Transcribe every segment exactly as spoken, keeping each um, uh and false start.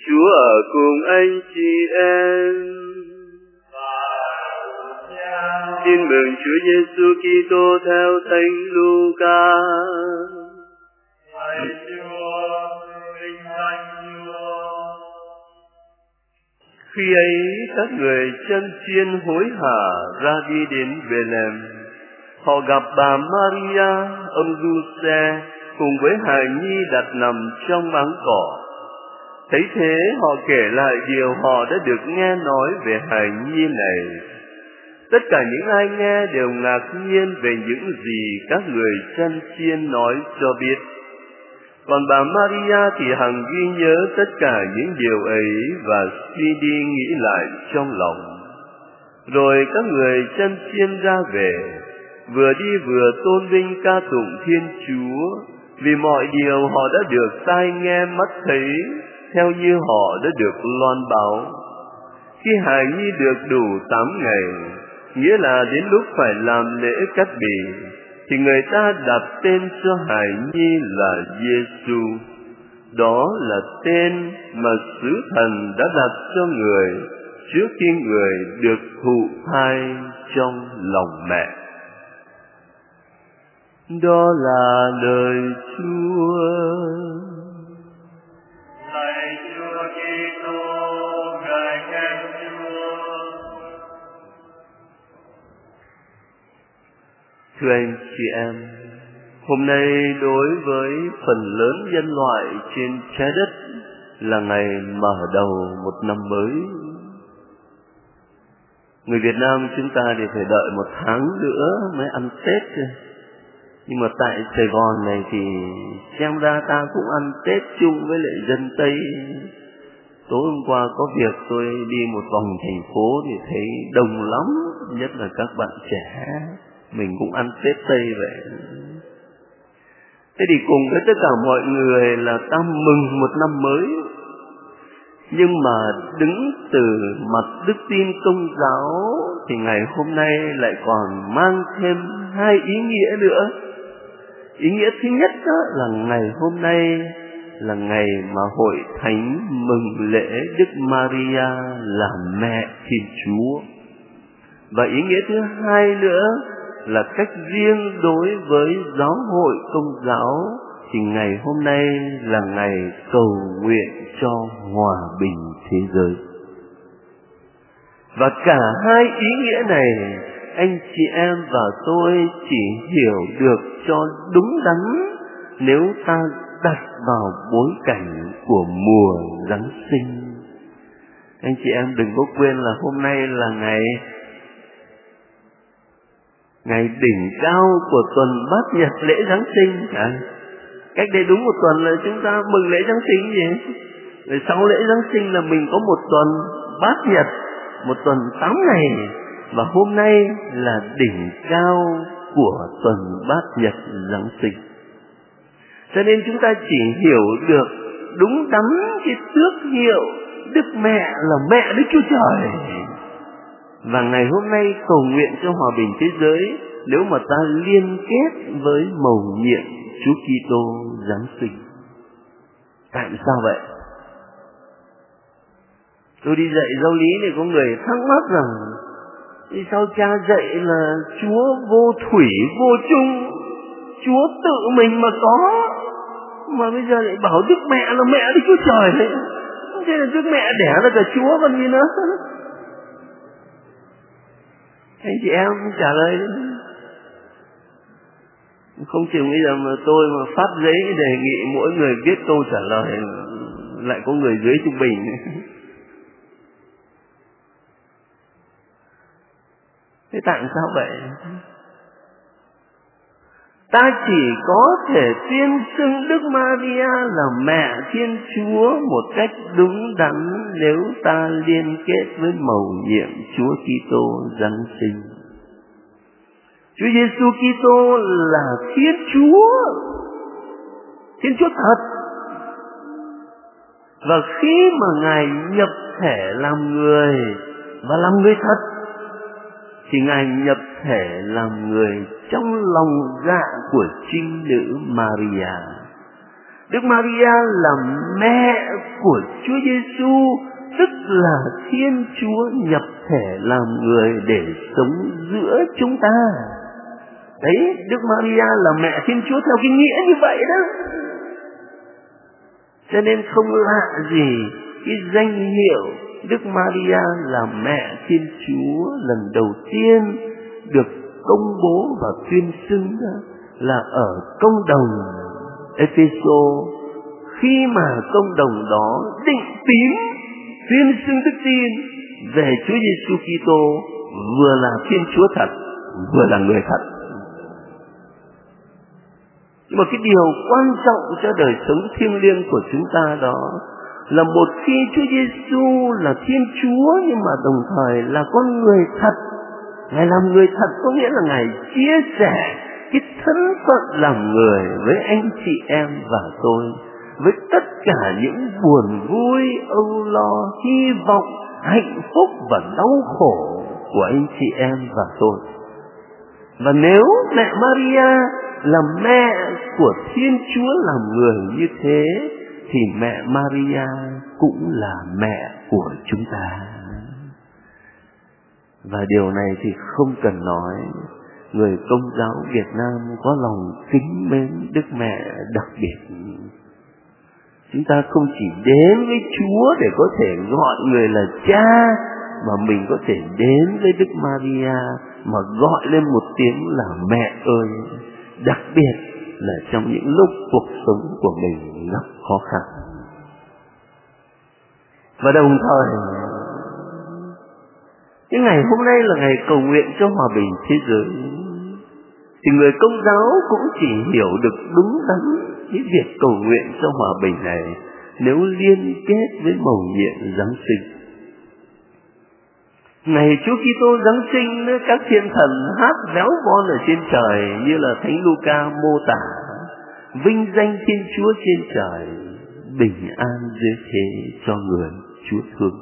Chúa ở cùng anh chị em. Tin mừng Chúa Giêsu Kitô theo Thánh Luca. Lạy Chúa, vinh danh Chúa. Khi ấy các người chân chiên hối hả ra đi đến Bethlehem. Họ gặp bà Maria, ông Giuse cùng với hài nhi đặt nằm trong áng cỏ. Thấy thế họ kể lại điều họ đã được nghe nói về hài nhi này. Tất cả những ai nghe đều ngạc nhiên về những gì các người chân chiên nói cho biết. Còn bà Maria thì hằng ghi nhớ tất cả những điều ấy và suy đi nghĩ lại trong lòng. Rồi các người chân chiên ra về, vừa đi vừa tôn vinh ca tụng Thiên Chúa, vì mọi điều họ đã được tai nghe mắt thấy, theo như họ đã được loan báo. Khi hài nhi được đủ tám ngày, nghĩa là đến lúc phải làm lễ cắt bì, thì người ta đặt tên cho hài nhi là Giêsu. Đó là tên mà sứ thần đã đặt cho người trước khi người được thụ thai trong lòng mẹ. Đó là lời Chúa. Lạy Chúa Kitô, ngợi khen Chúa. Thưa anh chị em, hôm nay đối với phần lớn nhân loại trên trái đất là ngày mở đầu một năm mới. Người Việt Nam chúng ta thì phải đợi một tháng nữa mới ăn Tết. Nhưng mà tại Sài Gòn này thì xem ra ta cũng ăn Tết chung với lại dân Tây. Tối hôm qua có việc tôi đi một vòng thành phố thì thấy đông lắm, nhất là các bạn trẻ. Mình cũng ăn Tết Tây vậy. Thế thì cùng với tất cả mọi người là ta mừng một năm mới. Nhưng mà đứng từ mặt đức tin Công giáo thì ngày hôm nay lại còn mang thêm hai ý nghĩa nữa. Ý nghĩa thứ nhất đó là ngày hôm nay là ngày mà Hội Thánh mừng lễ Đức Maria là mẹ Thiên Chúa. Và ý nghĩa thứ hai nữa là cách riêng đối với giáo hội Công giáo thì ngày hôm nay là ngày cầu nguyện cho hòa bình thế giới. Và cả hai ý nghĩa này anh chị em và tôi chỉ hiểu được cho đúng đắn nếu ta đặt vào bối cảnh của mùa Giáng sinh. Anh chị em đừng có quên là hôm nay là ngày ngày đỉnh cao của tuần bát nhật lễ Giáng sinh. À, cách đây đúng một tuần là chúng ta mừng lễ Giáng sinh gì? Rồi sau lễ Giáng sinh là mình có một tuần bát nhật, một tuần tám ngày. Và hôm nay là đỉnh cao của tuần bát nhật Giáng sinh. Cho nên chúng ta chỉ hiểu được đúng đắn cái tước hiệu Đức Mẹ là mẹ Đức Chúa Trời. Và ngày hôm nay cầu nguyện cho hòa bình thế giới nếu mà ta liên kết với mầu nhiệm Chúa Kitô Giáng sinh. Tại sao vậy? Tôi đi dạy giáo lý thì có người thắc mắc rằng vì sao cha dạy là Chúa vô thủy vô chung, Chúa tự mình mà có, mà bây giờ lại bảo Đức Mẹ là mẹ Đức Chúa Trời đấy. Thế là Đức Mẹ đẻ ra cả Chúa còn gì nữa. Anh chị em trả lời không chừng bây giờ mà tôi mà phát giấy đề nghị mỗi người viết câu trả lời lại có người dưới trung bình. Thế tại sao vậy? Ta chỉ có thể tuyên xưng Đức Maria là mẹ Thiên Chúa một cách đúng đắn nếu ta liên kết với mầu nhiệm Chúa Kitô Giáng sinh. Chúa Giêsu Kitô là Thiên Chúa, Thiên Chúa thật. Và khi mà Ngài nhập thể làm người và làm người thật, thì Ngài nhập thể làm người trong lòng dạ của trinh nữ Maria. Đức Maria là mẹ của Chúa Giêsu, tức là Thiên Chúa nhập thể làm người để sống giữa chúng ta. Đấy, Đức Maria là mẹ Thiên Chúa theo cái nghĩa như vậy đó. Cho nên không lạ gì cái danh hiệu Đức Maria là mẹ Thiên Chúa lần đầu tiên được công bố và tuyên xưng là ở công đồng Epheso, khi mà công đồng đó định tín tuyên xưng đức tin về Chúa Giêsu Kitô vừa là Thiên Chúa thật, vừa là người thật. Nhưng mà cái điều quan trọng cho đời sống thiêng liêng của chúng ta đó là một khi Chúa Giêsu là Thiên Chúa nhưng mà đồng thời là con người thật. Ngài làm người thật có nghĩa là Ngài chia sẻ cái thân phận làm người với anh chị em và tôi, với tất cả những buồn vui, âu lo, hy vọng, hạnh phúc và đau khổ của anh chị em và tôi. Và nếu mẹ Maria là mẹ của Thiên Chúa làm người như thế, thì mẹ Maria cũng là mẹ của chúng ta. Và điều này thì không cần nói, người Công giáo Việt Nam có lòng kính mến Đức Mẹ đặc biệt. Chúng ta không chỉ đến với Chúa để có thể gọi người là cha, mà mình có thể đến với Đức Maria mà gọi lên một tiếng là mẹ ơi, đặc biệt là trong những lúc cuộc sống của mình gặp khó khăn. Và đồng thời, cái ngày hôm nay là ngày cầu nguyện cho hòa bình thế giới, thì người Công giáo cũng chỉ hiểu được đúng đắn cái việc cầu nguyện cho hòa bình này nếu liên kết với mầu nhiệm Giáng sinh. Ngày Chúa Kitô Giáng sinh, các thiên thần hát véo von ở trên trời như là Thánh Luca mô tả, vinh danh Thiên Chúa trên trời, bình an dưới thế cho người Chúa thương.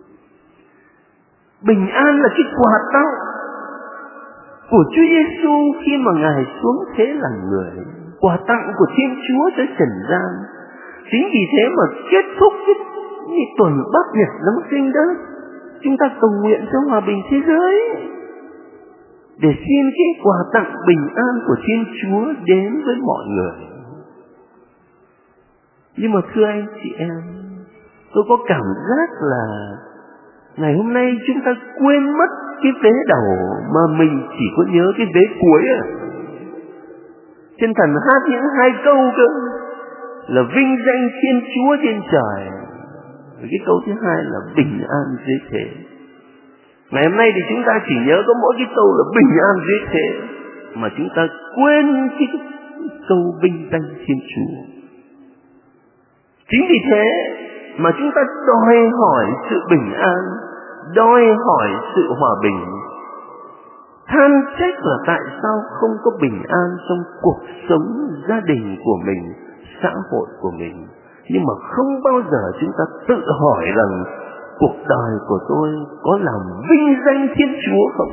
Bình an là cái quà tặng của Chúa Giêsu khi mà Ngài xuống thế làm người, quà tặng của Thiên Chúa tới trần gian. Chính vì thế mà kết thúc cái, cái tuần bát nhật Giáng sinh đó, chúng ta cầu nguyện cho hòa bình thế giới, để xin cái quà tặng bình an của Thiên Chúa đến với mọi người. Nhưng mà thưa anh chị em, tôi có cảm giác là ngày hôm nay chúng ta quên mất cái vế đầu mà mình chỉ có nhớ cái vế cuối à. Thiên thần hát những hai câu cơ, là vinh danh Thiên Chúa trên trời, và cái câu thứ hai là bình an dưới thế. Ngày hôm nay thì chúng ta chỉ nhớ có mỗi cái câu là bình an dưới thế, mà chúng ta quên cái câu vinh danh Thiên Chúa. Chính vì thế mà chúng ta đòi hỏi sự bình an, đòi hỏi sự hòa bình, than trách là tại sao không có bình an trong cuộc sống gia đình của mình, xã hội của mình. Nhưng mà không bao giờ chúng ta tự hỏi rằng cuộc đời của tôi có làm vinh danh Thiên Chúa không?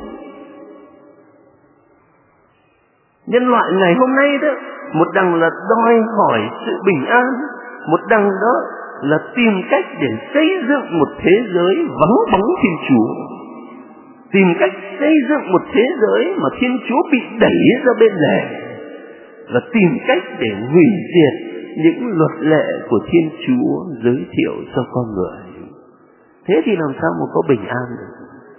Nhân loại ngày hôm nay đó, một đằng là đòi hỏi sự bình an, một đằng đó là tìm cách để xây dựng một thế giới vắng bóng Thiên Chúa, tìm cách xây dựng một thế giới mà Thiên Chúa bị đẩy ra bên lề, và tìm cách để hủy diệt những luật lệ của Thiên Chúa giới thiệu cho con người. Thế thì làm sao mà có bình an được?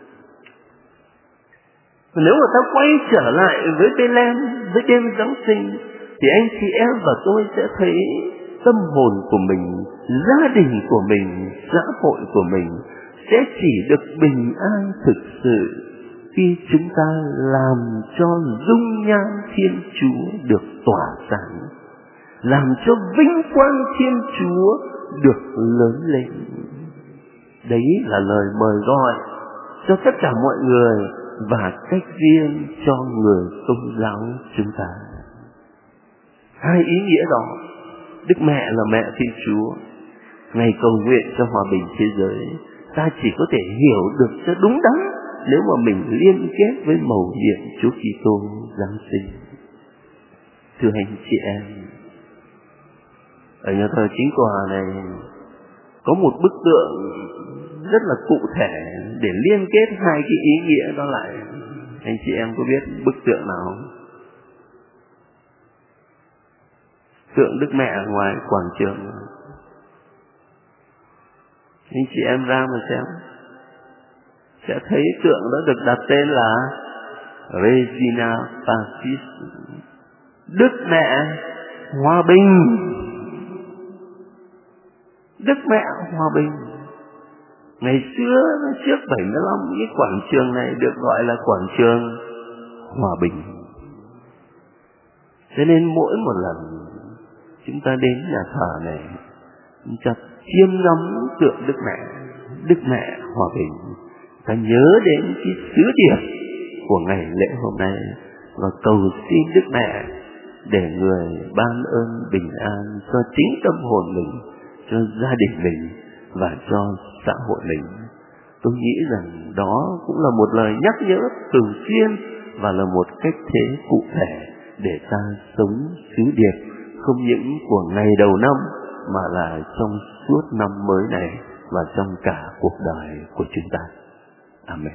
Nếu mà ta quay trở lại với Bethlehem, với đêm Giáng sinh, thì anh chị em và tôi sẽ thấy tâm hồn của mình, gia đình của mình, xã hội của mình sẽ chỉ được bình an thực sự khi chúng ta làm cho dung nhan Thiên Chúa được tỏa sáng, làm cho vinh quang Thiên Chúa được lớn lên. Đấy là lời mời gọi cho tất cả mọi người, và cách riêng cho người Công giáo chúng ta. Hai ý nghĩa đó, Đức Mẹ là mẹ Thiên Chúa, ngày cầu nguyện cho hòa bình thế giới, ta chỉ có thể hiểu được cho đúng đắn nếu mà mình liên kết với mầu nhiệm Chúa Kitô Giáng sinh. Thưa anh chị em, ở nhà thờ Chính Tòa này có một bức tượng rất là cụ thể để liên kết hai cái ý nghĩa đó lại. Anh chị em có biết bức tượng nào không? Tượng Đức Mẹ ngoài quảng trường. Anh chị em ra mà xem, sẽ thấy tượng đó được đặt tên là Regina Pacis, Đức Mẹ Hòa Bình. Đức Mẹ Hòa Bình. Ngày xưa trước bảy mươi lăm, cái quảng trường này được gọi là quảng trường Hòa Bình. Cho nên mỗi một lần chúng ta đến nhà thờ này, chúng ta chiêm ngắm tượng Đức Mẹ, Đức Mẹ Hòa Bình, ta nhớ đến cái sứ điệp của ngày lễ hôm nay và cầu xin Đức Mẹ để người ban ơn bình an cho chính tâm hồn mình, cho gia đình mình và cho xã hội mình. Tôi nghĩ rằng đó cũng là một lời nhắc nhớ thường xuyên và là một cách thế cụ thể để ta sống sứ điệp không những của ngày đầu năm mà là trong suốt năm mới này và trong cả cuộc đời của chúng ta. Amen.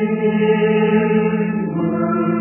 mừng